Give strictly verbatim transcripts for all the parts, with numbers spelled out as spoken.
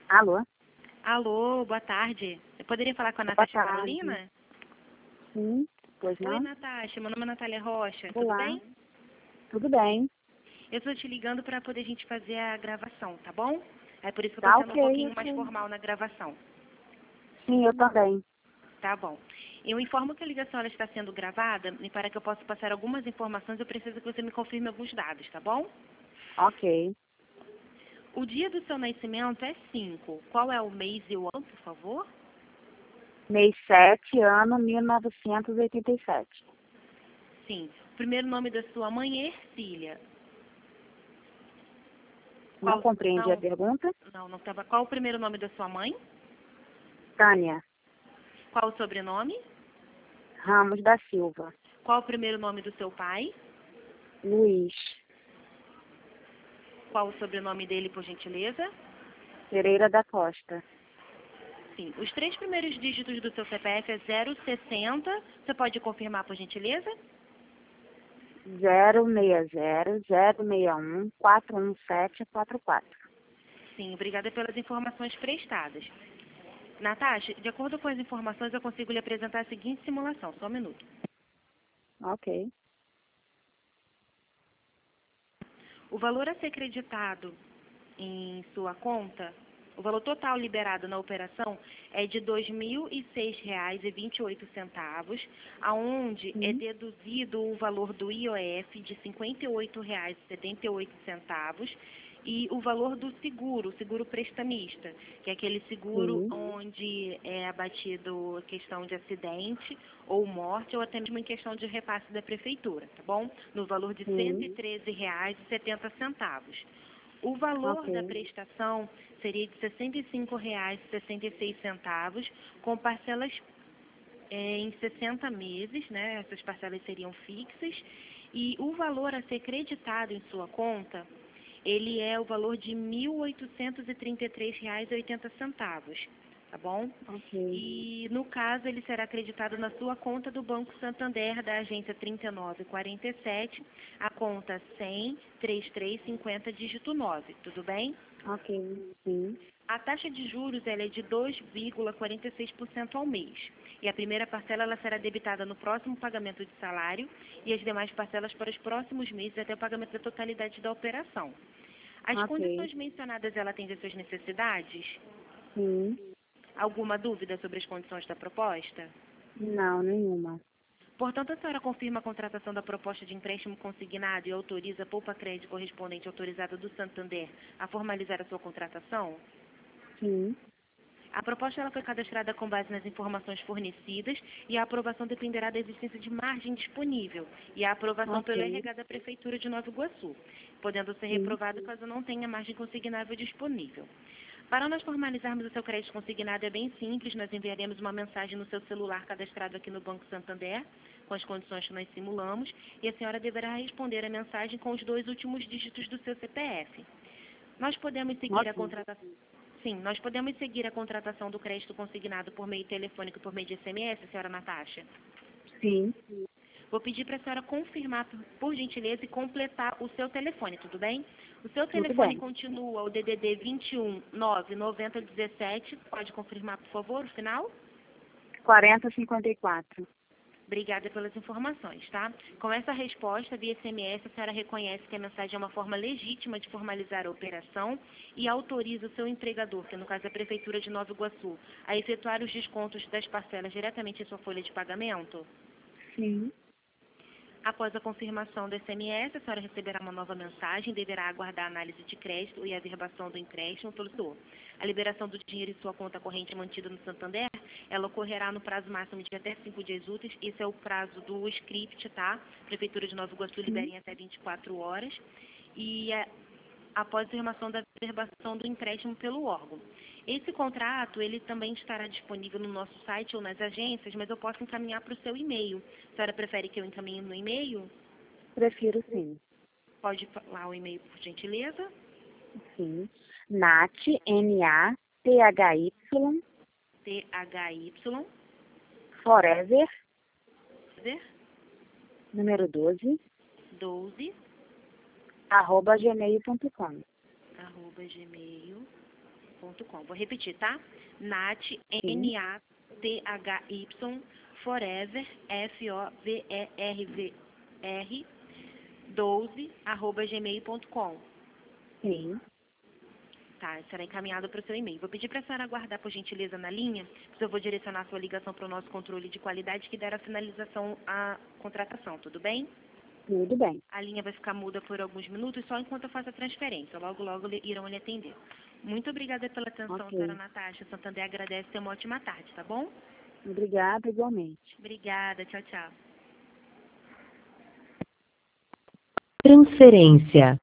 Alô? Alô, boa tarde. Eu poderia falar com a Boa Natasha tarde. Carolina? Sim, pois Oi, não? Natasha. Meu nome é Natália Rocha. Tudo Olá, bem? tudo bem? Eu estou te ligando para poder a gente fazer a gravação, tá bom? É por isso que eu Tá estou sendo um ok, pouquinho mais ok. formal na gravação. Sim, eu também. Tá bom. Eu informo que a ligação ela está sendo gravada e para que eu possa passar algumas informações eu preciso que você me confirme alguns dados, tá bom? Ok. O dia do seu nascimento é cinco. Qual é o mês e o ano, por favor? Mês sete, ano mil novecentos e oitenta e sete. Sim. O primeiro nome da sua mãe é Ercília. Não Qual? compreendi a Não, pergunta? não, não estava. Qual o primeiro nome da sua mãe? Tânia Qual o sobrenome? Ramos da Silva. Qual o primeiro nome do seu pai? Luiz Qual o sobrenome dele, por gentileza? Pereira da Costa. Sim. Os três primeiros dígitos do seu C P F é zero sessenta. Você pode confirmar, por gentileza? zero seis zero, zero seis um, quatro um sete quatro quatro. Sim, obrigada pelas informações prestadas. Natasha, de acordo com as informações, eu consigo lhe apresentar a seguinte simulação. Só um minuto. Ok. O valor a ser creditado em sua conta, o valor total liberado na operação é de dois mil e seis reais e vinte e oito centavos, aonde é Sim. deduzido o valor do I O F de cinquenta e oito reais e setenta e oito centavos e o valor do seguro, o seguro prestamista, que é aquele seguro Sim. onde é abatido questão de acidente ou morte ou até mesmo em questão de repasse da prefeitura, tá bom? No valor de cento e Sim. treze reais e setenta centavos. O valor da Ok. prestação seria de sessenta e cinco reais e sessenta e seis centavos, com parcelas é, em sessenta meses, né? Essas parcelas seriam fixas. E o valor a ser creditado em sua conta, ele é o valor de mil oitocentos e trinta e três reais e oitenta centavos, tá bom? Ok. E, no caso, ele será acreditado na sua conta do Banco Santander, da agência trinta e nove quarenta e sete, a conta cem, trinta e três cinquenta, dígito nove, tudo bem? Ok. Sim. A taxa de juros ela é de dois vírgula quarenta e seis por cento ao mês. E a primeira parcela ela será debitada no próximo pagamento de salário e as demais parcelas para os próximos meses até o pagamento da totalidade da operação. As Ok. condições mencionadas ela atende às suas necessidades? Sim. Alguma dúvida sobre as condições da proposta? Não, nenhuma. Portanto, a senhora confirma a contratação da proposta de empréstimo consignado e autoriza a Poupa Crédito correspondente autorizada do Santander a formalizar a sua contratação? Sim. A proposta ela foi cadastrada com base nas informações fornecidas e a aprovação dependerá da existência de margem disponível e a aprovação pelo Ok. R H da Prefeitura de Nova Iguaçu, podendo ser Sim. reprovado caso não tenha margem consignável disponível. Para nós formalizarmos o seu crédito consignado é bem simples, nós enviaremos uma mensagem no seu celular cadastrado aqui no Banco Santander, com as condições que nós simulamos, e a senhora deverá responder a mensagem com os dois últimos dígitos do seu C P F. Nós podemos seguir a Ok. contratação. Sim, nós podemos seguir a contratação do crédito consignado por meio telefônico e por meio de S M S, senhora Natasha? Sim. Vou pedir para a senhora confirmar, por, por gentileza, e completar o seu telefone, tudo bem? O seu Tudo telefone bem. continua o D D D vinte e um, nove, noventa, dezessete. Pode confirmar, por favor, o final? quarenta cinquenta e quatro. Obrigada pelas informações, tá? Com essa resposta, via S M S, a senhora reconhece que a mensagem é uma forma legítima de formalizar a operação e autoriza o seu empregador, que no caso é a Prefeitura de Nova Iguaçu, a efetuar os descontos das parcelas diretamente em sua folha de pagamento? Sim. Após a confirmação do S M S, a senhora receberá uma nova mensagem e deverá aguardar a análise de crédito e a averbação do empréstimo pelo senhor. A liberação do dinheiro em sua conta corrente mantida no Santander, ela ocorrerá no prazo máximo de até cinco dias úteis. Esse é o prazo do script, tá? Prefeitura de Nova Iguaçu libera Sim. em até vinte e quatro horas. E é, após a confirmação da averbação do empréstimo pelo órgão. Esse contrato, ele também estará disponível no nosso site ou nas agências, mas eu posso encaminhar para o seu e-mail. A senhora prefere que eu encaminhe no e-mail? Prefiro sim. Pode falar o e-mail, por gentileza. Sim. Nath, N A T H Y, T H Y, Forever, número doze, doze, arroba gmail ponto com. arroba gmail. ponto com. Vou repetir, tá? Nath, N A T H Y, Forever, F O V E R V R, doze, arroba gmail ponto com. Sim. Tá, será encaminhado para o seu e-mail. Vou pedir para a senhora aguardar, por gentileza, na linha, pois eu vou direcionar a sua ligação para o nosso controle de qualidade que der a finalização à contratação, tudo bem? Tudo bem. A linha vai ficar muda por alguns minutos, só enquanto eu faço a transferência. Logo, logo irão lhe atender. Muito obrigada pela atenção, Ok. senhora Natasha. Santander agradece. Tenha uma ótima tarde, tá bom? Obrigada, igualmente. Obrigada. Tchau, tchau. Transferência.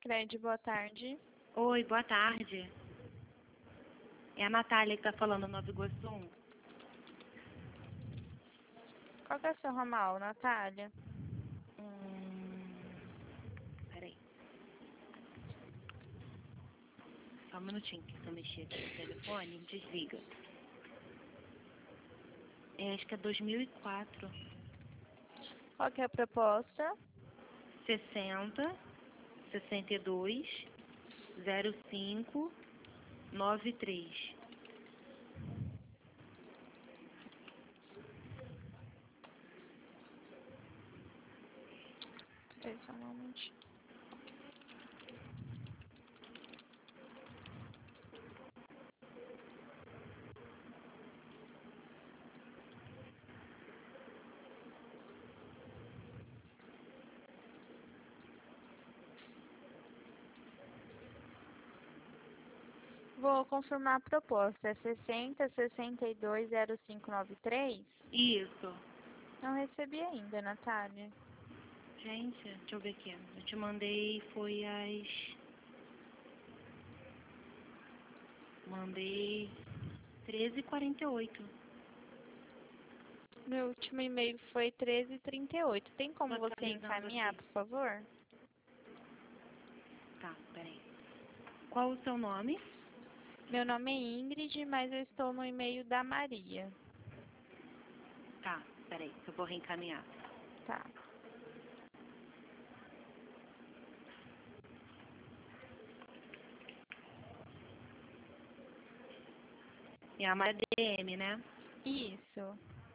Sicredi, boa tarde. Oi, boa tarde. É a Natália que tá falando, Nova Iguaçu. Qual que é o seu ramal, Natália? Hum, peraí. Só um minutinho que se eu mexer aqui no telefone, desliga. É, acho que é dois mil e quatro. Qual que é a proposta? sessenta, sessenta e dois, zero cinco, nove três. Peraí, só um momentinho. Vou confirmar a proposta. É sessenta, sessenta e dois, zero cinco nove três? Isso. Não recebi ainda, Natália. Gente, deixa eu ver aqui. Eu te mandei, foi às... Mandei treze e quarenta e oito. Meu último e-mail foi treze e trinta e oito. Tem como Tô você atualizando encaminhar, aqui. por favor? Tá, peraí. Qual o seu nome? Meu nome é Ingrid, mas eu estou no e-mail da Maria. Tá, peraí, que eu vou reencaminhar. Tá. É a Maria D M, né? Isso.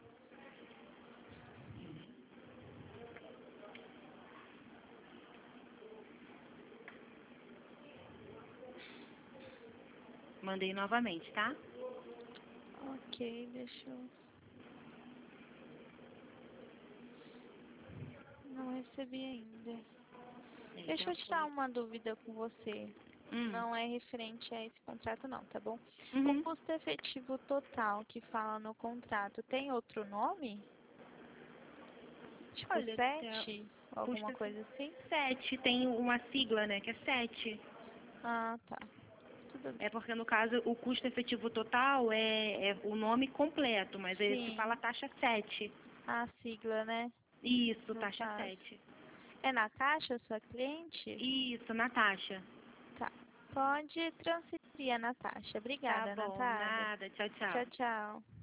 Mandei novamente, tá? Ok, deixa eu... Não recebi ainda. Aí Deixa já eu tirar foi. uma dúvida com você. Hum. Não é referente a esse contrato não, tá bom? O Uhum. custo efetivo total que fala no contrato tem outro nome? Tipo Olha, Theo, sete? Alguma custa coisa assim? sete. Tem uma sigla, né, que é sete. Ah, tá. Tudo bem. É porque, no caso, o custo efetivo total é, é o nome completo, mas aí se fala Sim. taxa sete. A sigla, né? Isso, No taxa caso. sete. É Natasha, sua cliente? Isso, Natasha. Tá. Pode transferir a Natasha. Tá Obrigada, bom, Natália. nada. Tchau, Tchau, tchau. tchau.